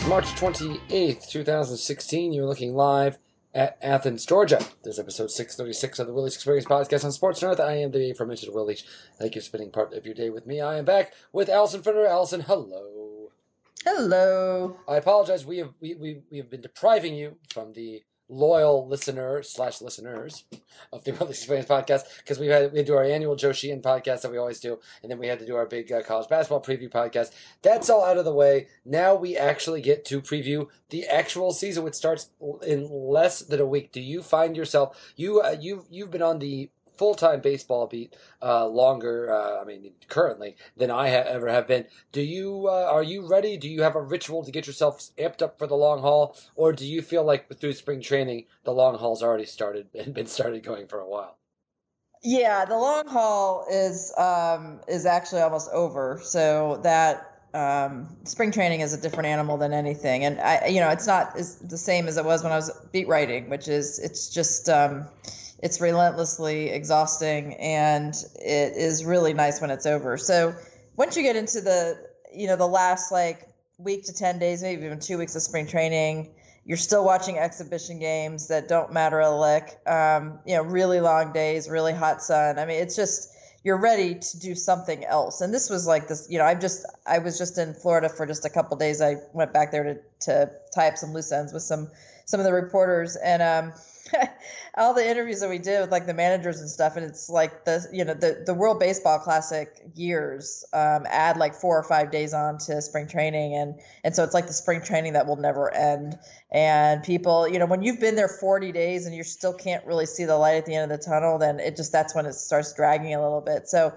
March 28th, 2016. You're looking live at Athens, Georgia. This is episode 636 of the Will Leitch Experience podcast on Sports North. I am the aforementioned Will Leitch. Thank you for spending part of your day with me. I am back with Allison Finner. Allison, hello. Hello. I apologize. We have been depriving you from the loyal listeners of the Will Leitch Experience podcast because we do our annual Joe Sheehan podcast that we always do, and then we had to do our big college basketball preview podcast. That's all out of the way. Now we actually get to preview the actual season, which starts in less than a week. Do you find yourself you've been on the full-time baseball beat longer, currently, than I ever have been. Are you ready? Do you have a ritual to get yourself amped up for the long haul? Or do you feel like through spring training, the long haul's already started and been started going for a while? Yeah, the long haul is actually almost over. So that spring training is a different animal than anything. And it's not the same as it was when I was beat writing, which is, it's just, it's relentlessly exhausting, and it is really nice when it's over. So once you get into the last week to 10 days, maybe even 2 weeks of spring training, you're still watching exhibition games that don't matter a lick. Really long days, really hot sun. I mean, it's just, you're ready to do something else. And this was like this, I was just in Florida for just a couple of days. I went back there to tie up some loose ends with some of the reporters, and all the interviews that we did with the managers and stuff, and it's like the World Baseball Classic years add 4 or 5 days on to spring training, and so it's like the spring training that will never end. And people, when you've been there 40 days and you still can't really see the light at the end of the tunnel, then that's when it starts dragging a little bit. So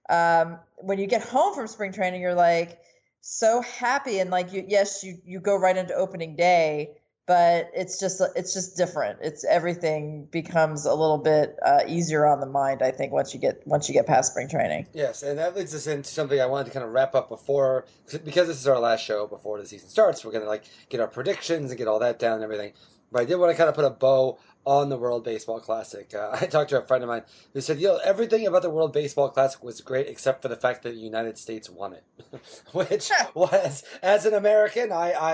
when you get home from spring training, you're so happy, and you go right into opening day. But it's just different. Everything becomes a little bit easier on the mind, I think, once you get past spring training. Yes, and that leads us into something I wanted to kind of wrap up before, because this is our last show before the season starts. We're going to get our predictions and get all that down and everything. But I did want to kind of put a bow on the World Baseball Classic. I talked to a friend of mine who said, everything about the World Baseball Classic was great except for the fact that the United States won it, which was, as an American,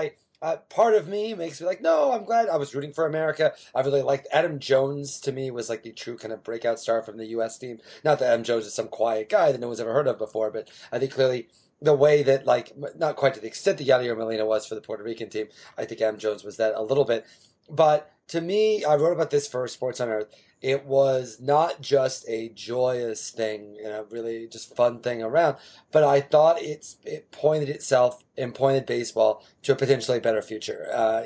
part of me makes me no, I'm glad. I was rooting for America. I really liked Adam Jones. To me, was the true kind of breakout star from the U.S. team. Not that Adam Jones is some quiet guy that no one's ever heard of before, but I think clearly the way that, not quite to the extent that Yadier Molina was for the Puerto Rican team, I think Adam Jones was that a little bit. But to me, I wrote about this for Sports on Earth. It was not just a joyous thing, really just fun thing around, but I thought it pointed itself and pointed baseball to a potentially better future.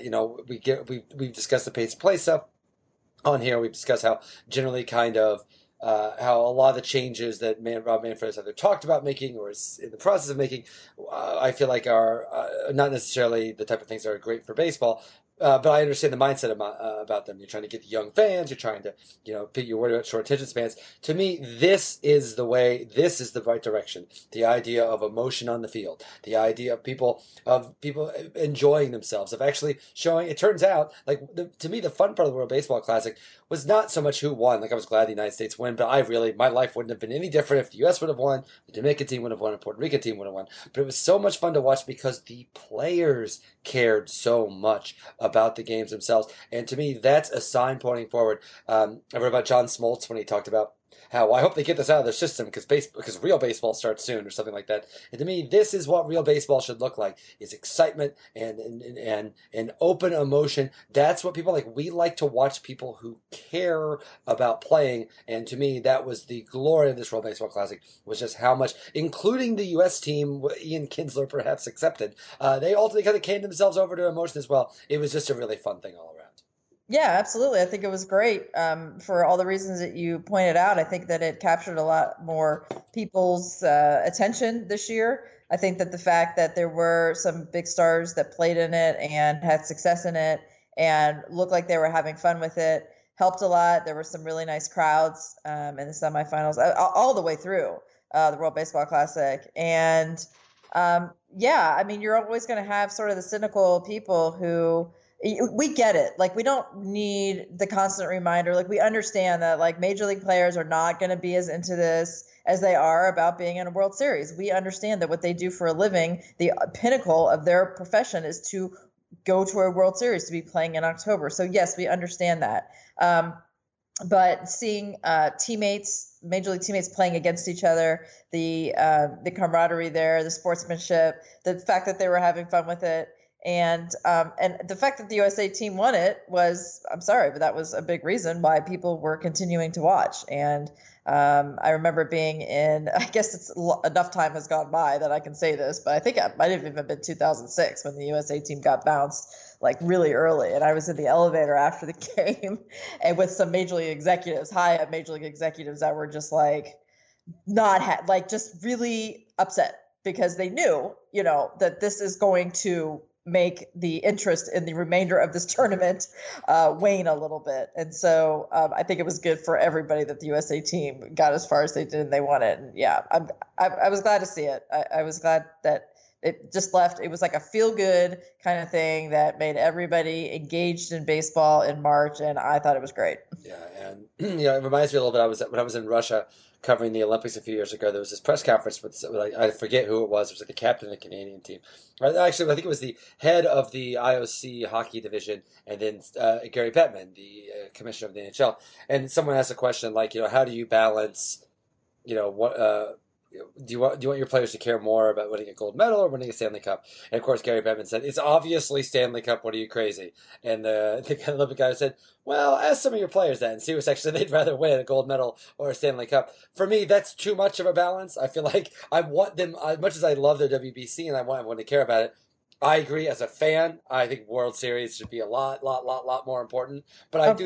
We've discussed the pace of play stuff on here. We've discussed how generally kind of how a lot of the changes that Rob Manfred has either talked about making or is in the process of making, I feel like are not necessarily the type of things that are great for baseball. But I understand the mindset about them. You're trying to get the young fans. You're trying to, you're worried about short attention spans. To me, this is the way. This is the right direction. The idea of emotion on the field. The idea of people enjoying themselves. Of actually showing. It turns out, to me, the fun part of the World Baseball Classic was not so much who won. I was glad the United States won, but my life wouldn't have been any different if the U.S. would have won, the Dominican team would have won, and the Puerto Rican team would have won. But it was so much fun to watch because the players cared so much about the games themselves. And to me, that's a sign pointing forward. I read about John Smoltz when he talked about how I hope they get this out of their system because real baseball starts soon or something like that. And to me, this is what real baseball should look like: is excitement and open emotion. That's what people like. We like to watch people who care about playing. And to me, that was the glory of this World Baseball Classic, was just how much, including the U.S. team, Ian Kinsler perhaps excepted, they ultimately kind of came themselves over to emotion as well. It was just a really fun thing all around. Yeah, absolutely. I think it was great for all the reasons that you pointed out. I think that it captured a lot more people's attention this year. I think that the fact that there were some big stars that played in it and had success in it and looked like they were having fun with it helped a lot. There were some really nice crowds in the semifinals all the way through the World Baseball Classic. And you're always going to have sort of the cynical people who we get it. We don't need the constant reminder. We understand that major league players are not going to be as into this as they are about being in a World Series. We understand that what they do for a living, the pinnacle of their profession, is to go to a World Series, to be playing in October. So yes, we understand that. But seeing teammates, major league teammates, playing against each other, the camaraderie there, the sportsmanship, the fact that they were having fun with it, and the fact that the USA team won it was, I'm sorry, but that was a big reason why people were continuing to watch. And I remember being in, I guess enough time has gone by that I can say this, but I think it might have even been 2006 when the USA team got bounced like really early, and I was in the elevator after the game and with some major league executives, high up major league executives, that were just like like just really upset because they knew, that this is going to make the interest in the remainder of this tournament wane a little bit. And so I think it was good for everybody that the USA team got as far as they did and they won it. And yeah, I was glad to see it. I was glad that it just left. It was like a feel-good kind of thing that made everybody engaged in baseball in March, and I thought it was great. Yeah, and it reminds me a little bit. When I was in Russia covering the Olympics a few years ago. There was this press conference with I forget who it was. It was like the captain of the Canadian team. Actually, I think it was the head of the IOC hockey division, and then Gary Bettman, the commissioner of the NHL. And someone asked a question like, how do you balance, what do you want your players to care more about winning a gold medal or winning a Stanley Cup? And of course, Gary Bettman said, "It's obviously Stanley Cup. What are you, crazy?" And the Olympic guy said, "Well, ask some of your players that and see which actually they'd rather win, a gold medal or a Stanley Cup." For me, that's too much of a balance. I feel like I want them, as much as I love their WBC and I want everyone to care about it, I agree. As a fan, I think World Series should be a lot more important. But I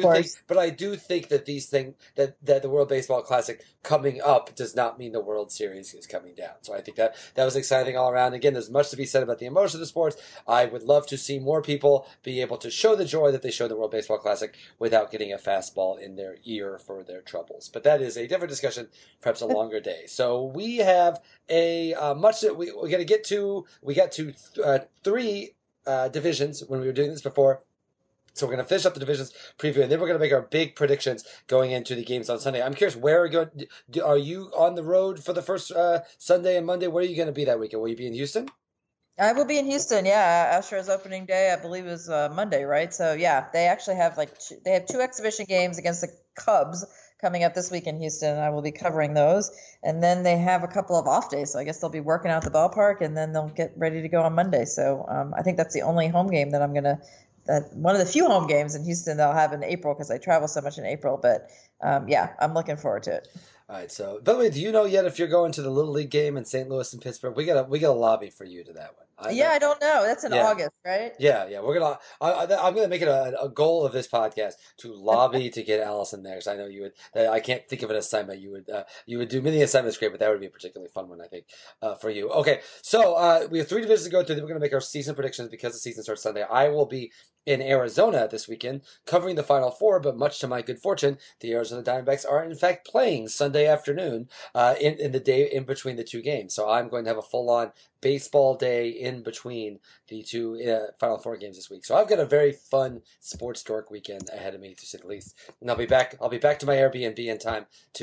do think that that the World Baseball Classic coming up does not mean the World Series is coming down. So I think that was exciting all around. Again, there's much to be said about the emotion of the sports. I would love to see more people be able to show the joy that they show the World Baseball Classic without getting a fastball in their ear for their troubles. But that is a different discussion, perhaps a longer day. So we have a much that we got to get to. We got to three divisions when we were doing this before. So we're going to finish up the divisions preview, and then we're going to make our big predictions going into the games on Sunday. I'm curious, where are you on the road for the first Sunday and Monday? Where are you going to be that weekend? Will you be in Houston? I will be in Houston. Yeah, Astros opening day, I believe, is Monday, right? So yeah, they actually have they have two exhibition games against the Cubs coming up this week in Houston. I will be covering those, and then they have a couple of off days. So I guess they'll be working out the ballpark, and then they'll get ready to go on Monday. So I think that's the only home game that one of the few home games in Houston they'll have in April because I travel so much in April. But yeah, I'm looking forward to it. All right. So, by the way, do you know yet if you're going to the Little League game in St. Louis and Pittsburgh? We got a lobby for you to that one. I don't know. That's in August, right? Yeah. We're gonna. I'm gonna make it a goal of this podcast to lobby to get Allison there, because I know you would. I can't think of an assignment you would do. Many assignments great, but that would be a particularly fun one, I think, for you. Okay. So we have 3 divisions to go through. Then we're gonna make our season predictions because the season starts Sunday. I will be in Arizona this weekend covering the Final Four, but much to my good fortune, the Arizona Diamondbacks are in fact playing Sunday afternoon in the day in between the 2 games. So I'm going to have a full-on baseball day in between the 2 Final Four games this week. So I've got a very fun sports dork weekend ahead of me, to say the least. And I'll be back to my Airbnb in time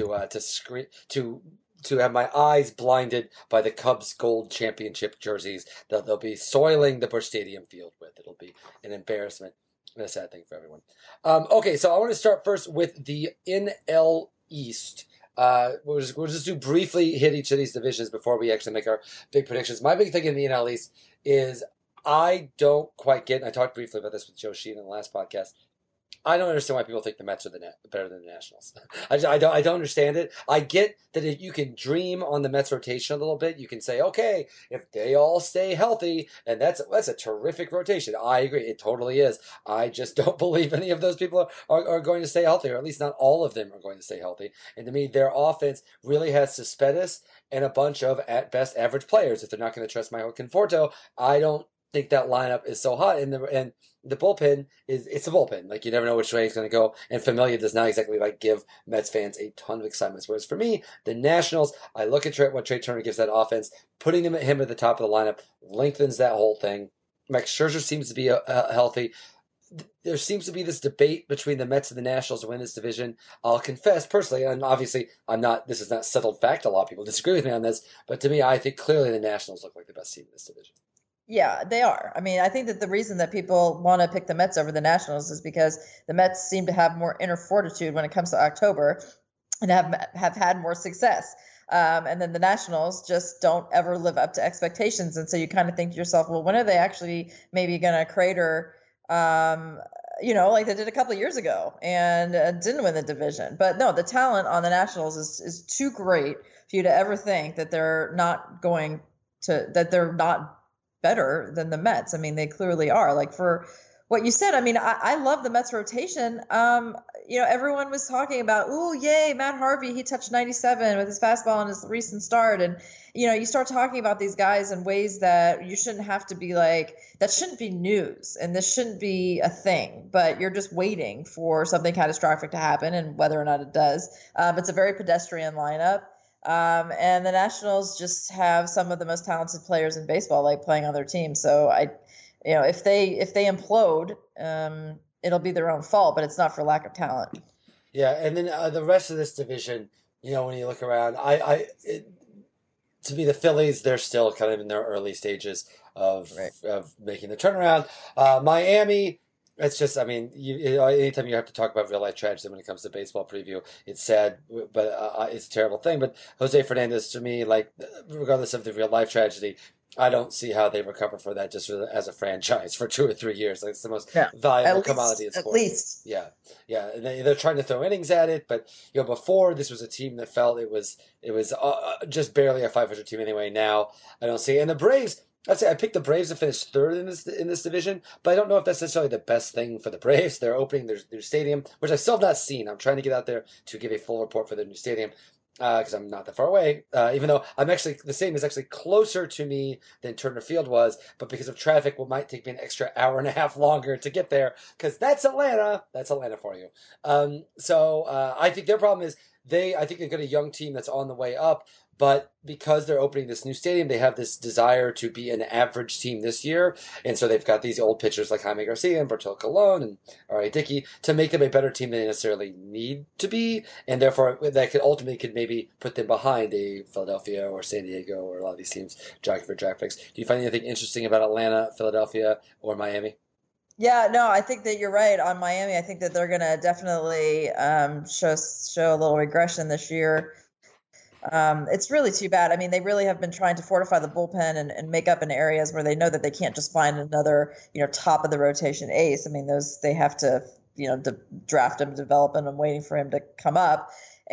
to have my eyes blinded by the Cubs gold championship jerseys that they'll be soiling the Busch Stadium field with. It'll be an embarrassment and a sad thing for everyone. Okay, so I want to start first with the NL East. We'll just briefly hit each of these divisions before we actually make our big predictions. My big thing in the NL East is I don't quite get, and I talked briefly about this with Joe Sheehan in the last podcast, I don't understand why people think the Mets are better than the Nationals. I don't understand it. I get that if you can dream on the Mets rotation a little bit, you can say, okay, if they all stay healthy, and that's a terrific rotation. I agree. It totally is. I just don't believe any of those people are going to stay healthy, or at least not all of them are going to stay healthy. And to me, their offense really has Cespedes and a bunch of, at best, average players. If they're not going to trust Michael Conforto, I don't think that lineup is so hot. And the bullpen it's a bullpen. Like, you never know which way it's going to go. And Familia does not exactly give Mets fans a ton of excitement. Whereas for me, the Nationals, I look at what Trey Turner gives that offense, putting him at the top of the lineup lengthens that whole thing. Max Scherzer seems to be healthy. There seems to be this debate between the Mets and the Nationals to win this division. I'll confess personally, and obviously this is not settled fact. A lot of people disagree with me on this, but to me, I think clearly the Nationals look like the best team in this division. Yeah, they are. I mean, I think that the reason that people want to pick the Mets over the Nationals is because the Mets seem to have more inner fortitude when it comes to October and have had more success. And then the Nationals just don't ever live up to expectations. And so you kind of think to yourself, well, when are they actually maybe going to crater, um, like they did a couple of years ago and didn't win the division. But no, the talent on the Nationals is too great for you to ever think that they're not better than the Mets. I mean, they clearly are. Like for what you said, I mean, I love the Mets rotation. Everyone was talking about, oh, yay, Matt Harvey, he touched 97 with his fastball in his recent start. And, you start talking about these guys in ways that you shouldn't have to be like, that shouldn't be news and this shouldn't be a thing, but you're just waiting for something catastrophic to happen and whether or not it does. It's a very pedestrian lineup. And the Nationals just have some of the most talented players in baseball, like playing on their team. So if they implode, it'll be their own fault, but it's not for lack of talent. Yeah, and then the rest of this division, when you look around, to me, the Phillies, they're still kind of in their early stages of Right. of making the turnaround. Miami, it's just, I mean, anytime you have to talk about real life tragedy when it comes to baseball preview, it's sad, but it's a terrible thing. But Jose Fernandez, to me, like, regardless of the real life tragedy, I don't see how they recover for that just as a franchise for 2 or 3 years. Like, it's the most Yeah. valuable commodity in At sport. least. Yeah, yeah, and they're trying to throw innings at it, but before this was a team that felt it was just barely a 500 team anyway. Now I don't see, and the Braves. I'd say I picked the Braves to finish third in this division, but I don't know if that's necessarily the best thing for the Braves. They're opening their new stadium, which I still have not seen. I'm trying to get out there to give a full report for their new stadium because I'm not that far away. Even though the stadium is actually closer to me than Turner Field was, but because of traffic, it might take me an extra hour and a half longer to get there because that's Atlanta. That's Atlanta for you. So I think their problem is I think they've got a young team that's on the way up. But because they're opening this new stadium, they have this desire to be an average team this year. And so they've got these old pitchers like Jaime Garcia and Bertil Colon and R.A. Dickey to make them a better team than they necessarily need to be. And therefore, that could maybe put them behind a Philadelphia or San Diego or a lot of these teams jockeying for draft picks. Do you find anything interesting about Atlanta, Philadelphia, or Miami? Yeah, no, I think that you're right on Miami. I think that they're going to definitely show a little regression this year. It's really too bad. I mean, they really have been trying to fortify the bullpen and make up in areas where they know that they can't just find another, top of the rotation ace. I mean, those they have to, draft him, develop him, and waiting for him to come up.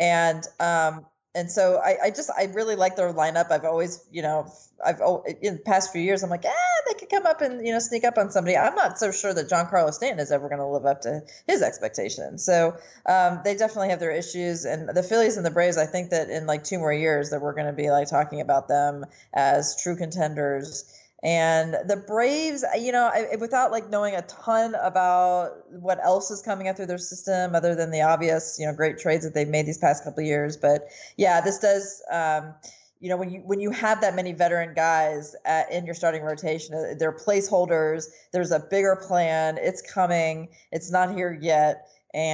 And so I really like their lineup. I've always, in the past few years, I'm like, they could come up and, sneak up on somebody. I'm not so sure that Giancarlo Stanton is ever going to live up to his expectations. So they definitely have their issues. And the Phillies and the Braves, I think that in like 2 more years that we're going to be like talking about them as true contenders. And the Braves, without like knowing a ton about what else is coming up through their system, other than the obvious, great trades that they've made these past couple of years. But yeah, this does, when you have that many veteran guys in your starting rotation, they're placeholders. There's a bigger plan. It's coming. It's not here yet.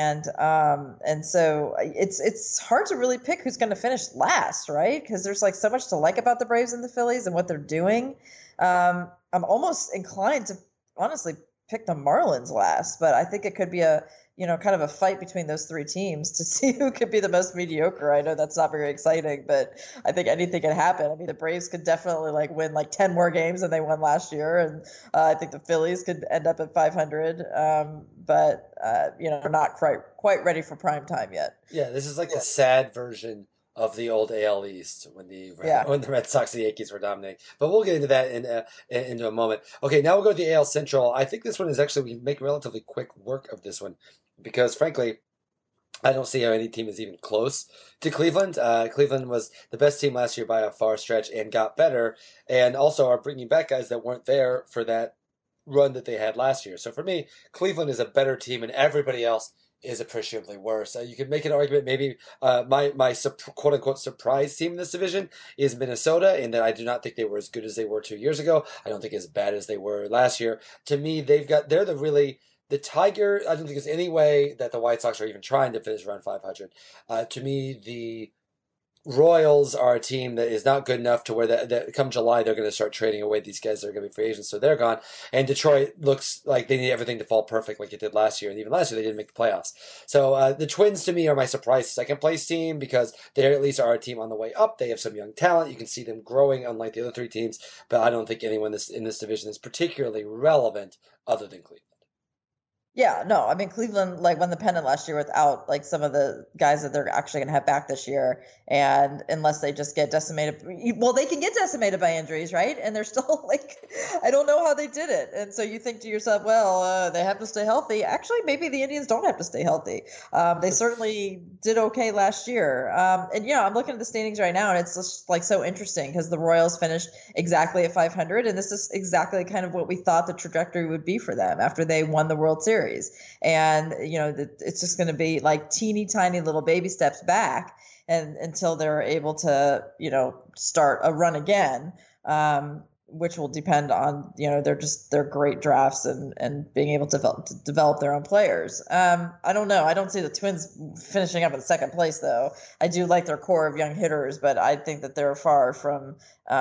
And so it's hard to really pick who's going to finish last, right? Because there's like so much to like about the Braves and the Phillies and what they're doing. I'm almost inclined to honestly pick the Marlins last, but I think it could be a kind of a fight between those three teams to see who could be the most mediocre. I know that's not very exciting, but I think anything can happen. I mean, the Braves could definitely like win like 10 more games than they won last year, and I think the Phillies could end up at 500. But we're not quite ready for prime time yet. Yeah, this is like the sad version of the old AL East when the Yeah. when the Red Sox and the Yankees were dominating. But we'll get into that into a moment. Okay, now we'll go to the AL Central. I think this one is actually we can make relatively quick work of this one because frankly, I don't see how any team is even close to Cleveland. Cleveland was the best team last year by a far stretch and got better, and also are bringing back guys that weren't there for that run that they had last year. So for me, Cleveland is a better team, and everybody else is appreciably worse. You could make an argument maybe my quote unquote surprise team in this division is Minnesota, in that I do not think they were as good as they were 2 years ago. I don't think as bad as they were last year. To me, they're the Tiger. I don't think there's any way that the White Sox are even trying to finish around 500. To me, Royals are a team that is not good enough to where that come July they're going to start trading away these guys that are going to be free agents, so they're gone. And Detroit looks like they need everything to fall perfect, like it did last year, and even last year they didn't make the playoffs. So the Twins to me are my surprise second place team because they at least are a team on the way up. They have some young talent. You can see them growing, unlike the other three teams. But I don't think anyone in this division is particularly relevant other than Cleveland. Yeah, no, I mean Cleveland like won the pennant last year without like some of the guys that they're actually going to have back this year, and unless they just get decimated, well, they can get decimated by injuries, right? And they're still like, I don't know how they did it, and so you think to yourself, well, they have to stay healthy. Actually, maybe the Indians don't have to stay healthy. They certainly did okay last year, and I'm looking at the standings right now, and it's just like so interesting because the Royals finished exactly at 500, and this is exactly kind of what we thought the trajectory would be for them after they won the World Series. And it's just going to be like teeny tiny little baby steps back and until they're able to start a run again, which will depend on their great drafts and being able to develop their own players. I don't know, I don't see the Twins finishing up in second place though. I do like their core of young hitters, but I think that they're far from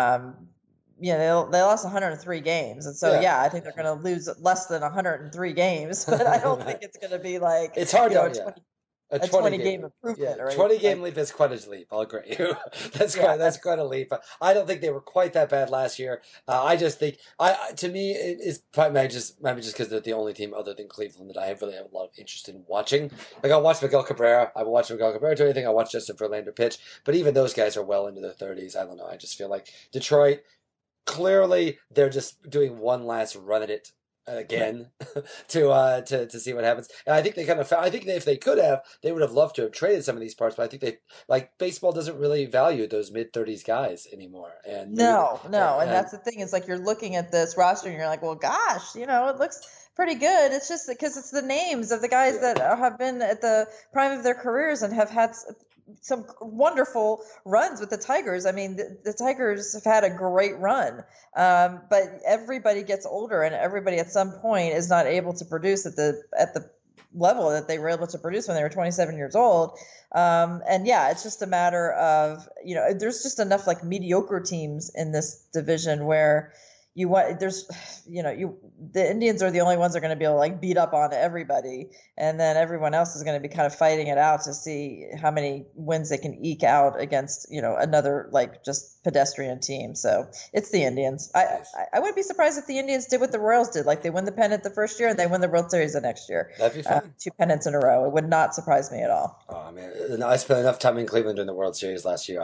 they lost 103 games, and so I think they're going to lose less than 103 games. But I don't think it's going to be like it's hard a 20 game improvement. Yeah, 20 game leap is quite a leap. I'll agree. That's quite a leap. I don't think they were quite that bad last year. I just think to me it's probably maybe just because they're the only team other than Cleveland that I really have a lot of interest in watching. Like I'll watch Miguel Cabrera. I will watch Miguel Cabrera do anything. I watch Justin Verlander pitch. But even those guys are well into their 30s. I don't know. I just feel like Detroit. Clearly, they're just doing one last run at it again to see what happens. And I think they kind of. I think if they could have, they would have loved to have traded some of these parts. But I think baseball doesn't really value those mid-30s guys anymore. And no, and that's the thing is like you're looking at this roster and you're like, well, gosh, it looks pretty good. It's just because it's the names of the guys that have been at the prime of their careers and have had some wonderful runs with the Tigers. I mean, the Tigers have had a great run, but everybody gets older, and everybody at some point is not able to produce at the level that they were able to produce when they were 27 years old. And it's just a matter of there's just enough like mediocre teams in this division where the Indians are the only ones that are going to be able to like beat up on everybody, and then everyone else is going to be kind of fighting it out to see how many wins they can eke out against another like just pedestrian team. So it's the Indians. I wouldn't be surprised if the Indians did what the Royals did, like they win the pennant the first year and they win the World Series the next year. That'd be fun. 2 pennants in a row. It would not surprise me at all. Oh man, I spent enough time in Cleveland during the World Series last year.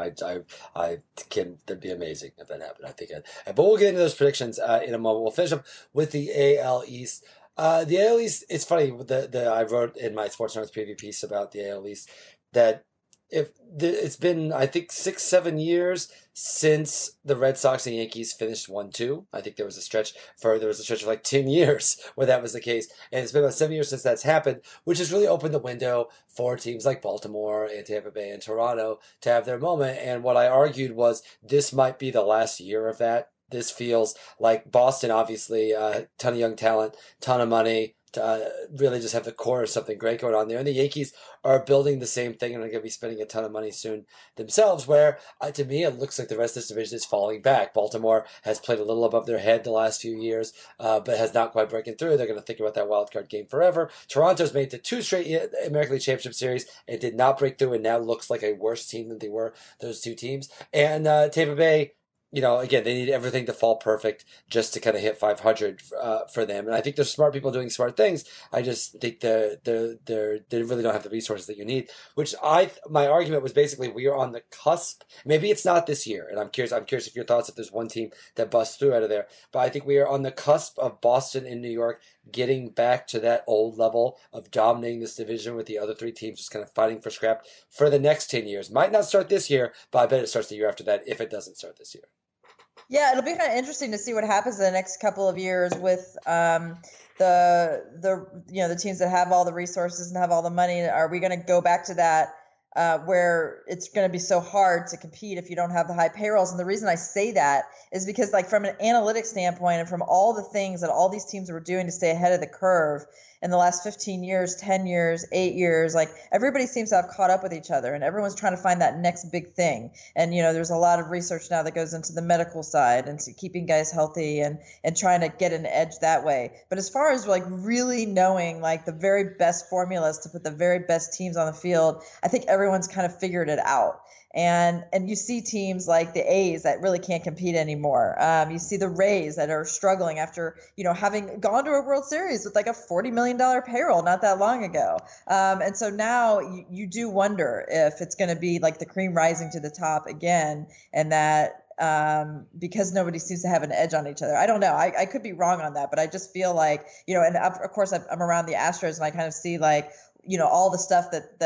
That'd be amazing if that happened. I think but we'll get into those predictions in a moment. We'll finish up with the AL East. The AL East, it's funny. I wrote in my Sports Notes preview piece about the AL East that it's been, I think, 6-7 years since the Red Sox and Yankees finished 1-2. I think there was a stretch of like 10 years where that was the case. And it's been about 7 years since that's happened, which has really opened the window for teams like Baltimore and Tampa Bay and Toronto to have their moment. And what I argued was this might be the last year of that. This feels like Boston, obviously, ton of young talent, ton of money, really just have the core of something great going on there. And the Yankees are building the same thing and are going to be spending a ton of money soon themselves, where to me it looks like the rest of this division is falling back. Baltimore has played a little above their head the last few years, but has not quite breaking through. They're going to think about that wild card game forever. Toronto's made it to 2 straight American League Championship Series and did not break through and now looks like a worse team than they were, those two teams. And Tampa Bay, again, they need everything to fall perfect just to kind of hit 500 for them. And I think there's smart people doing smart things. I just think they really don't have the resources that you need. My argument was basically we are on the cusp. Maybe it's not this year, and I'm curious if your thoughts if there's one team that busts through out of there. But I think we are on the cusp of Boston and New York getting back to that old level of dominating this division with the other 3 teams just kind of fighting for scrap for the next 10 years. Might not start this year, but I bet it starts the year after that if it doesn't start this year. Yeah, it'll be kind of interesting to see what happens in the next couple of years with the teams that have all the resources and have all the money. Are we going to go back to that where it's going to be so hard to compete if you don't have the high payrolls. And the reason I say that is because, like, from an analytics standpoint and from all the things that all these teams were doing to stay ahead of the curve in the last 15 years, 10 years, 8 years, like everybody seems to have caught up with each other and everyone's trying to find that next big thing. And, there's a lot of research now that goes into the medical side and to keeping guys healthy and trying to get an edge that way. But as far as like really knowing like the very best formulas to put the very best teams on the field, I think everyone's kind of figured it out. And you see teams like the A's that really can't compete anymore. You see the Rays that are struggling after, having gone to a World Series with like a $40 million payroll not that long ago. And so now you do wonder if it's going to be like the cream rising to the top again, and that because nobody seems to have an edge on each other. I don't know. I could be wrong on that, but I just feel like, and of course I'm around the Astros and I kind of see like, all the stuff that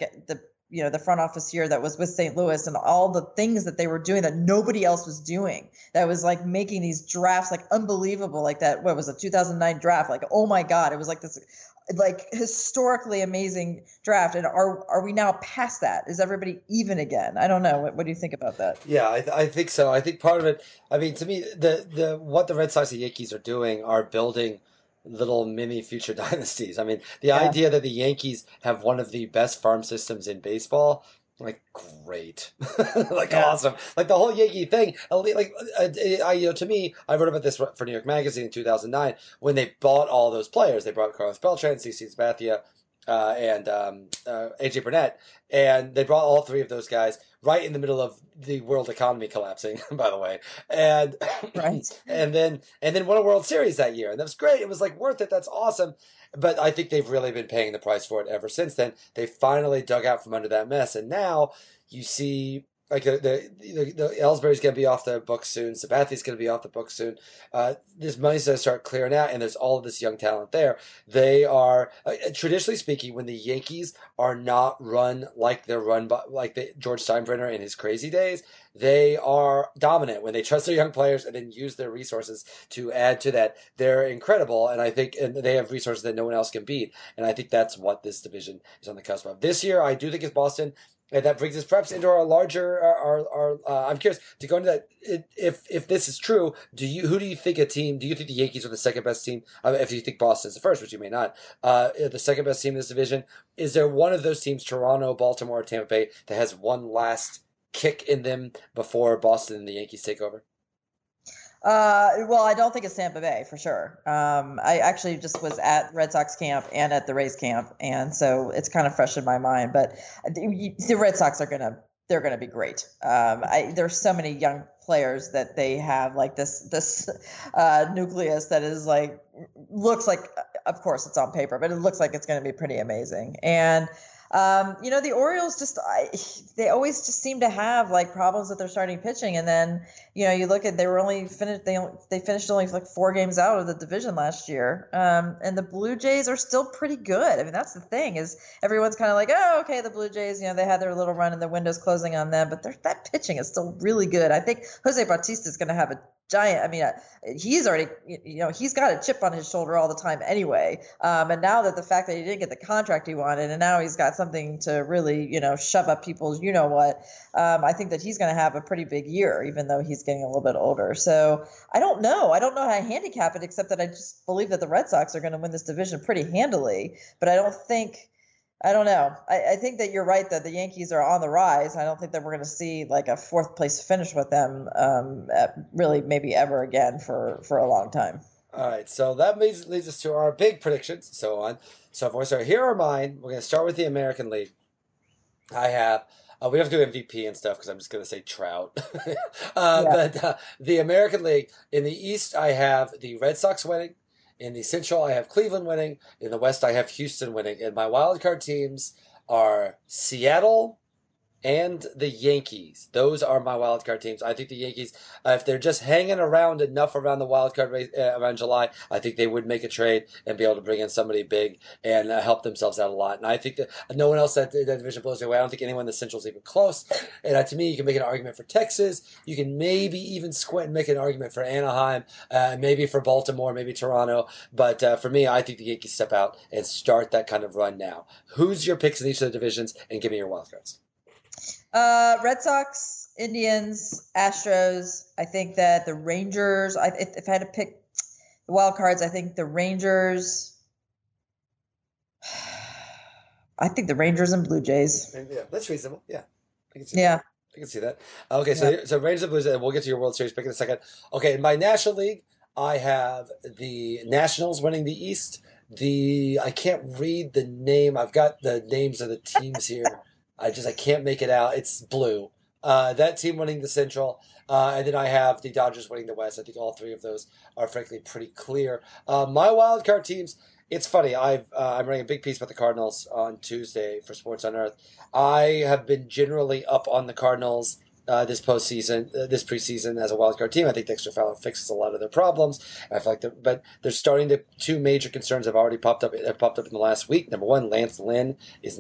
the front office here that was with St. Louis and all the things that they were doing that nobody else was doing, that was like making these drafts like unbelievable, like that, what was a 2009 draft? Like, oh my God, it was like this like historically amazing draft. And are we now past that? Is everybody even again? I don't know. What do you think about that? Yeah, I think so. I think part of it, I mean, to me, the what the Red Sox and Yankees are doing are building little mini future dynasties. I mean, the Yeah. idea that the Yankees have one of the best farm systems in baseball, like great, like Yeah. awesome, like the whole Yankee thing. Like, to me, I wrote about this for New York Magazine in 2009 when they bought all those players. They brought Carlos Beltran, CC Sabathia, and AJ Burnett, and they brought all three of those guys right in the middle of the world economy collapsing, by the way, and Right. and then won a World Series that year, and that was great. It was like worth it. That's awesome. But I think they've really been paying the price for it ever since then. They finally dug out from under that mess, and now you see like the Ellsbury's going to be off the books soon. Sabathia's going to be off the books soon. This money's going to start clearing out, and there's all of this young talent there. They are traditionally speaking, when the Yankees are not run like they're run by like the George Steinbrenner in his crazy days, they are dominant when they trust their young players and then use their resources to add to that. They're incredible, and I think and they have resources that no one else can beat. And I think that's what this division is on the cusp of. This year, I do think it's Boston. And that brings us perhaps into our larger, I'm curious to go into that. If this is true, who do you think a team? Do you think the Yankees are the second best team? If you think Boston's the first, which you may not, the second best team in this division, is there one of those teams, Toronto, Baltimore, or Tampa Bay, that has one last kick in them before Boston and the Yankees take over? Well, I don't think it's Tampa Bay for sure. I actually just was at Red Sox camp and at the Rays camp, and so it's kind of fresh in my mind. But the Red Sox they're gonna be great. There's so many young players that they have, like this nucleus that is like looks like, of course it's on paper, but it looks like it's going to be pretty amazing. And the Orioles they always just seem to have like problems with their starting pitching. And then, you look at, they finished only like 4 games out of the division last year. And the Blue Jays are still pretty good. I mean, that's the thing, is everyone's kind of like, oh, okay, the Blue Jays, they had their little run and the window's closing on them, but that pitching is still really good. I think Jose Bautista is going to have a giant, he's already, he's got a chip on his shoulder all the time anyway. And now that the fact that he didn't get the contract he wanted, and now he's got something to really, shove up people's, I think that he's going to have a pretty big year, even though he's getting a little bit older. So I don't know how to handicap it, except that I just believe that the Red Sox are going to win this division pretty handily. But I don't know. I think that you're right that the Yankees are on the rise. I don't think that we're going to see like a 4th place finish with them really maybe ever again for a long time. All right, so that leads us to our big predictions and so on. So if we start, here are mine. We're going to start with the American League. I have, we have to do MVP and stuff because I'm just going to say Trout. But the American League, in the East, I have the Red Sox winning. In the Central, I have Cleveland winning. In the West, I have Houston winning. And my wildcard teams are Seattle, and the Yankees. Those are my wild card teams. I think the Yankees, if they're just hanging around enough around the wild card race around July, I think they would make a trade and be able to bring in somebody big and help themselves out a lot. And I think that no one else that division blows away. I don't think anyone in the Central is even close. And to me, you can make an argument for Texas. You can maybe even squint and make an argument for Anaheim, maybe for Baltimore, maybe Toronto. But for me, I think the Yankees step out and start that kind of run now. Who's your picks in each of the divisions, and give me your wild cards? Red Sox, Indians, Astros. I think that the Rangers. If I had to pick the wild cards, I think the Rangers. I think the Rangers and Blue Jays. Yeah, that's reasonable. Yeah, I can see Yeah. that. I can see that. Okay, so Rangers and Blues, and we'll get to your World Series pick in a second. Okay, in my National League, I have the Nationals winning the East. I can't read the name. I've got the names of the teams here. I can't make it out. It's blue. That team winning the Central. And then I have the Dodgers winning the West. I think all three of those are frankly pretty clear. My wild card teams, it's funny. I'm writing a big piece about the Cardinals on Tuesday for Sports on Earth. I have been generally up on the Cardinals this preseason as a wild card team. I think Dexter Fowler fixes a lot of their problems. I feel like but they're starting to. Two major concerns have already popped up. Have popped up in the last week. Number one, Lance Lynn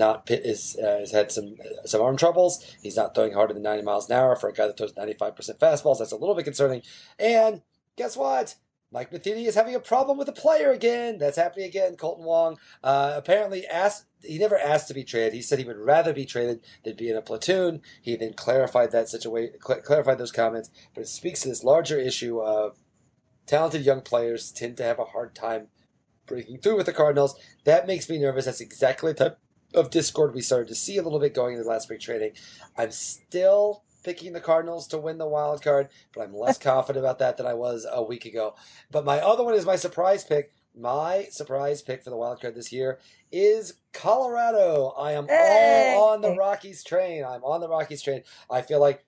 has had some arm troubles. He's not throwing harder than 90 miles an hour for a guy that throws 95% fastballs. That's a little bit concerning. And guess what? Mike Matheny is having a problem with a player again. That's happening again. Colton Wong apparently he never asked to be traded. He said he would rather be traded than be in a platoon. He then clarified that situation, clarified those comments, but it speaks to this larger issue of talented young players tend to have a hard time breaking through with the Cardinals. That makes me nervous. That's exactly the type of discord we started to see a little bit going into the last week trading. I'm still picking the Cardinals to win the wild card, but I'm less confident about that than I was a week ago. But my other one is my surprise pick. My surprise pick for the wild card this year is Colorado. I am all on the Rockies train. I feel like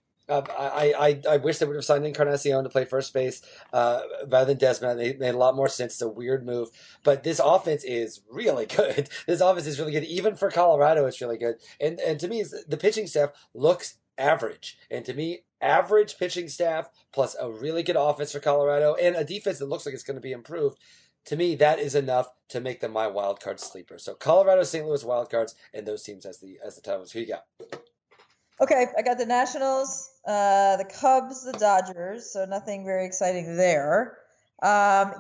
I wish they would have signed Encarnacion to play first base rather than Desmond. They made a lot more sense. It's a weird move. But this offense is really good. Even for Colorado, it's really good. And to me, the pitching staff looks average. And to me, average pitching staff plus a really good offense for Colorado and a defense that looks like it's going to be improved. To me, that is enough to make them my wild card sleeper. So Colorado, St. Louis wild cards, and those teams as the titles. Who you got? Okay, I got the Nationals, the Cubs, the Dodgers. So nothing very exciting there. I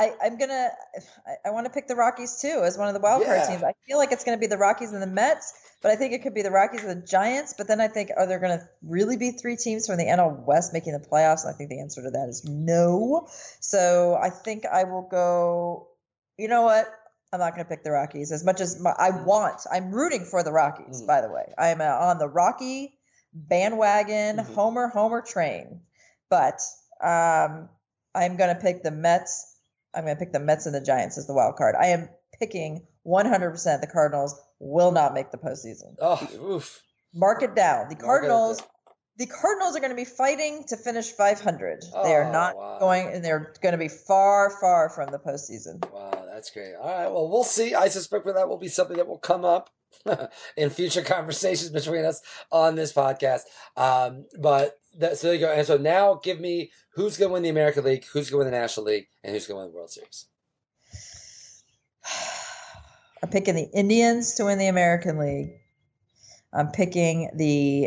want to pick the Rockies too as one of the wild card teams. I feel like it's going to be the Rockies and the Mets, but I think it could be the Rockies and the Giants. But then I think, are there going to really be three teams from the NL West making the playoffs? And I think the answer to that is no. So I think I will go, you know what? I'm not going to pick the Rockies as much as I'm rooting for the Rockies, by the way. I'm on the Rocky bandwagon, homer train. But I'm going to pick the Mets. I'm going to pick the Mets and the Giants as the wild card. I am picking 100% the Cardinals will not make the postseason. Oh, oof. Mark it down. The Cardinals are going to be fighting to finish 500. They are not going, and they're going to be far, far from the postseason. Wow, that's great. All right, well, we'll see. I suspect that will be something that will come up in future conversations between us on this podcast. So there you go. And so now give me who's going to win the American League, who's going to win the National League, and who's going to win the World Series. I'm picking the Indians to win the American League. I'm picking the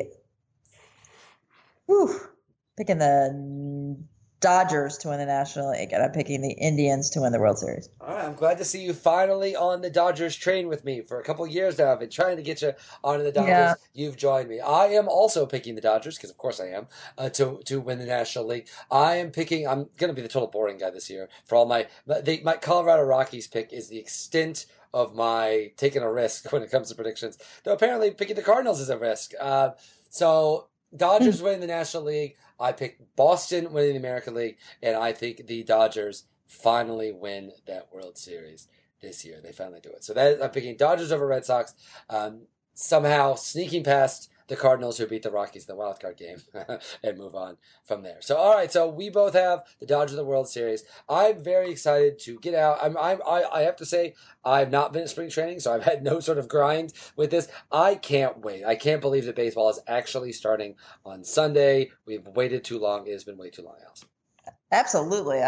Dodgers to win the National League, and I'm picking the Indians to win the World Series. All right, I'm glad to see you finally on the Dodgers train with me. For a couple of years now, I've been trying to get you onto the Dodgers. Yeah. You've joined me. I am also picking the Dodgers, because of course I am, to win the National League. I'm going to be the total boring guy this year. For all my Colorado Rockies pick is the extent of my taking a risk when it comes to predictions. Though apparently picking the Cardinals is a risk. So Dodgers winning the National League. I picked Boston winning the American League, and I think the Dodgers finally win that World Series this year. They finally do it. So I'm picking Dodgers over Red Sox. Somehow sneaking past the Cardinals, who beat the Rockies in the wild card game, and move on from there. So, all right, so we both have the Dodgers of the World Series. I'm very excited to get out. I have to say, I've not been at spring training, so I've had no sort of grind with this. I can't wait. I can't believe that baseball is actually starting on Sunday. We've waited too long. It has been way too long, Allison. Absolutely.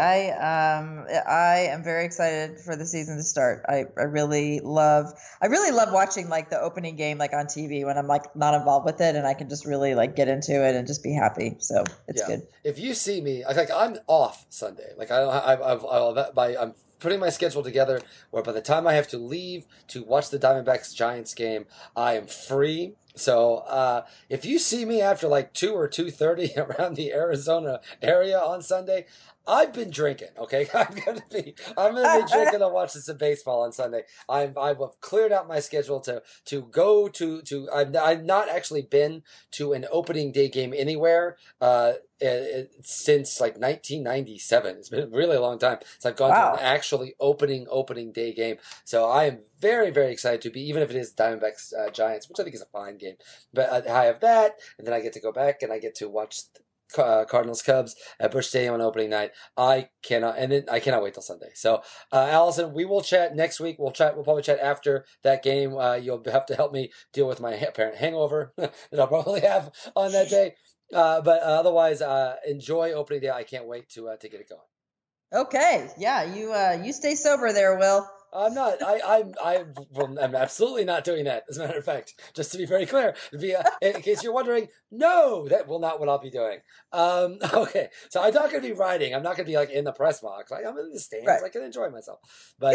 I am very excited for the season to start. I really love watching like the opening game like on TV when I'm like not involved with it and I can just really like get into it and just be happy. So it's good. If you see me, like I'm off Sunday. Like I'm putting my schedule together where by the time I have to leave to watch the Diamondbacks Giants game, I am free. So if you see me after like 2 or 2:30 around the Arizona area on Sunday, I've been drinking. Okay, I'm gonna be drinking to watch some baseball on Sunday. I've cleared out my schedule to go to. I've not actually been to an opening day game anywhere since like 1997. It's been a really long time since I've gone to an actually opening day game. So I am very, very excited to be, even if it is Diamondbacks Giants, which I think is a fine game. But I have that, and then I get to go back and I get to watch Cardinals Cubs at Busch Stadium on opening night. I cannot wait till Sunday. So, Allison, we will chat next week. We'll probably chat after that game. You'll have to help me deal with my apparent hangover that I'll probably have on that day. But otherwise, enjoy opening day. I can't wait to get it going. Okay. Yeah. You stay sober there, Will. I'm not. I'm absolutely not doing that. As a matter of fact, just to be very clear, in case you're wondering, no, that will not what I'll be doing. Okay, so I'm not going to be writing. I'm not going to be like in the press box. Like I'm in the stands. Right. I can enjoy myself. But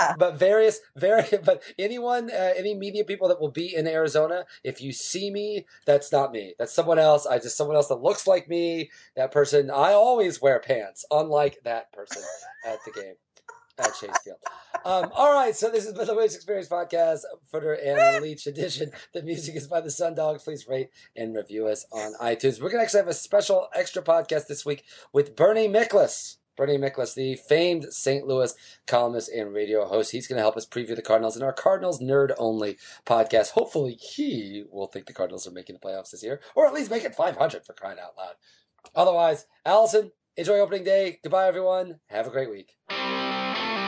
but anyone, any media people that will be in Arizona, if you see me, that's not me. That's someone else. Someone else that looks like me. That person. I always wear pants, unlike that person at the game at Chase Field. All right, so this has been the Waves Experience Podcast, Footer and Leach edition. The music is by the Sundogs. Please rate and review us on iTunes. We're going to actually have a special extra podcast this week with Bernie Miklasz. Bernie Miklasz, the famed St. Louis columnist and radio host. He's going to help us preview the Cardinals in our Cardinals Nerd-Only podcast. Hopefully he will think the Cardinals are making the playoffs this year, or at least make it 500 for crying out loud. Otherwise, Allison, enjoy opening day. Goodbye, everyone. Have a great week.